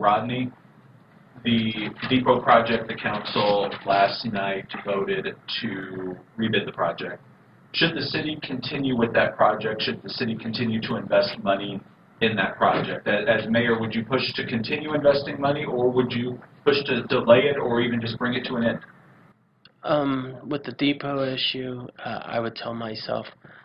Rodney, the depot project, the council last night voted to rebid the project. Should the city continue with that project? Should the city continue to invest money in that project? As mayor, would you push to continue investing money, or would you push to delay it, or even just bring it to an end? With the depot issue, I would tell myself,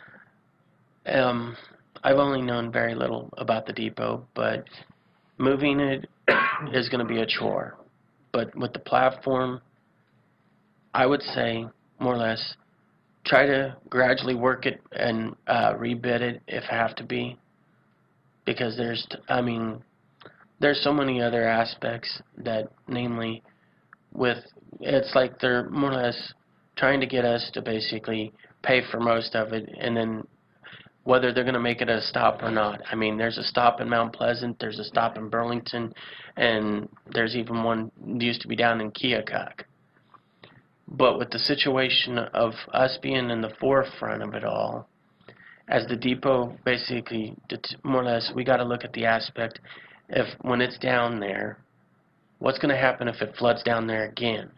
I've only known very little about the depot, but moving it is going to be a chore. But with the platform, I would say, more or less, try to gradually work it and rebid it if have to be. Because there's so many other aspects that, namely, it's like they're more or less trying to get us to basically pay for most of it, and then whether they're going to make it a stop or not. I mean, there's a stop in Mount Pleasant, there's a stop in Burlington, and there's even one that used to be down in Keokuk. But with the situation of us being in the forefront of it all, as the depot, basically, more or less, we got to look at the aspect if when it's down there, what's going to happen if it floods down there again?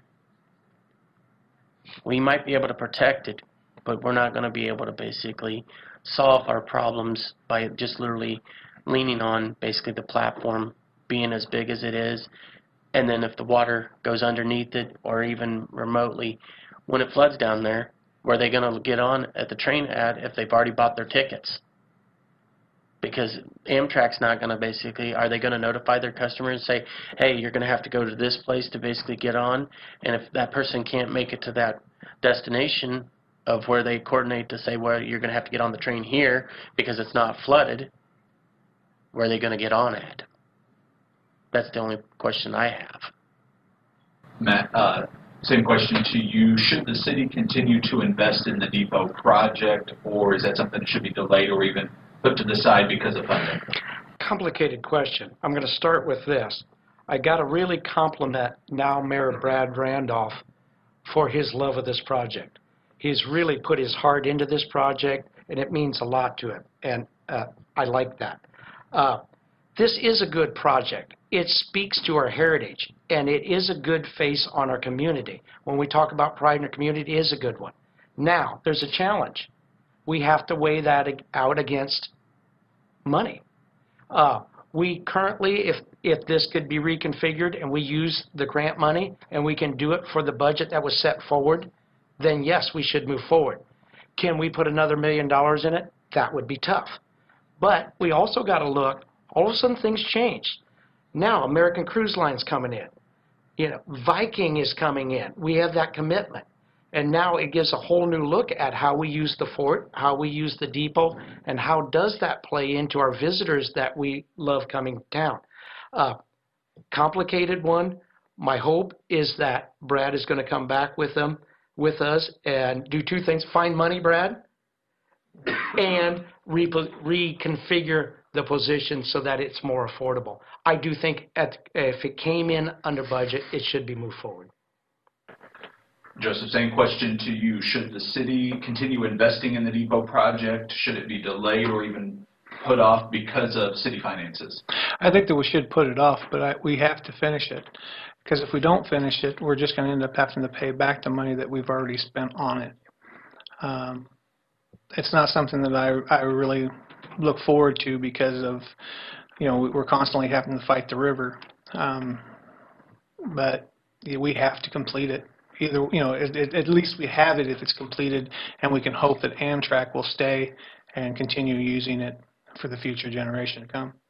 We might be able to protect it, but we're not going to be able to basically solve our problems by just literally leaning on basically the platform being as big as it is. And then if the water goes underneath it or even remotely, when it floods down there, where are they going to get on at the train at if they've already bought their tickets? Because Amtrak's not going to basically, are they going to notify their customers and say, hey, you're going to have to go to this place to basically get on? And if that person can't make it to that destination of where they coordinate to say, well, you're going to have to get on the train here because it's not flooded, where are they going to get on at? That's the only question I have. Matt, same question to you. Should the city continue to invest in the depot project, or is that something that should be delayed or even put to the side because of funding? Complicated question. I'm going to start with this. I got to really compliment now Mayor Brad Randolph for his love of this project. He's really put his heart into this project, and it means a lot to him, and I like that. This is a good project. It speaks to our heritage, and it is a good face on our community. When we talk about pride in our community, it is a good one. Now, there's a challenge. We have to weigh that out against money. We currently, if this could be reconfigured and we use the grant money and we can do it for the budget that was set forward, then yes, we should move forward. Can we put another $1 million in it? That would be tough. But we also got to look, all of a sudden things changed. Now American Cruise Line's coming in. You know, Viking is coming in. We have that commitment. And now it gives a whole new look at how we use the fort, how we use the depot, and how does that play into our visitors that we love coming to town. Complicated one. My hope is that Brad is going to come back with us and do two things. Find money, Brad, and reconfigure the position so that it's more affordable. I do think if it came in under budget, it should be moved forward. Joseph, same question to you. Should the city continue investing in the depot project? Should it be delayed or even put off because of city finances? I think that we should put it off, but we have to finish it. Because if we don't finish it, we're just going to end up having to pay back the money that we've already spent on it. It's not something that I really look forward to because of, we're constantly having to fight the river. But we have to complete it. Either, at least we have it if it's completed, and we can hope that Amtrak will stay and continue using it for the future generation to come.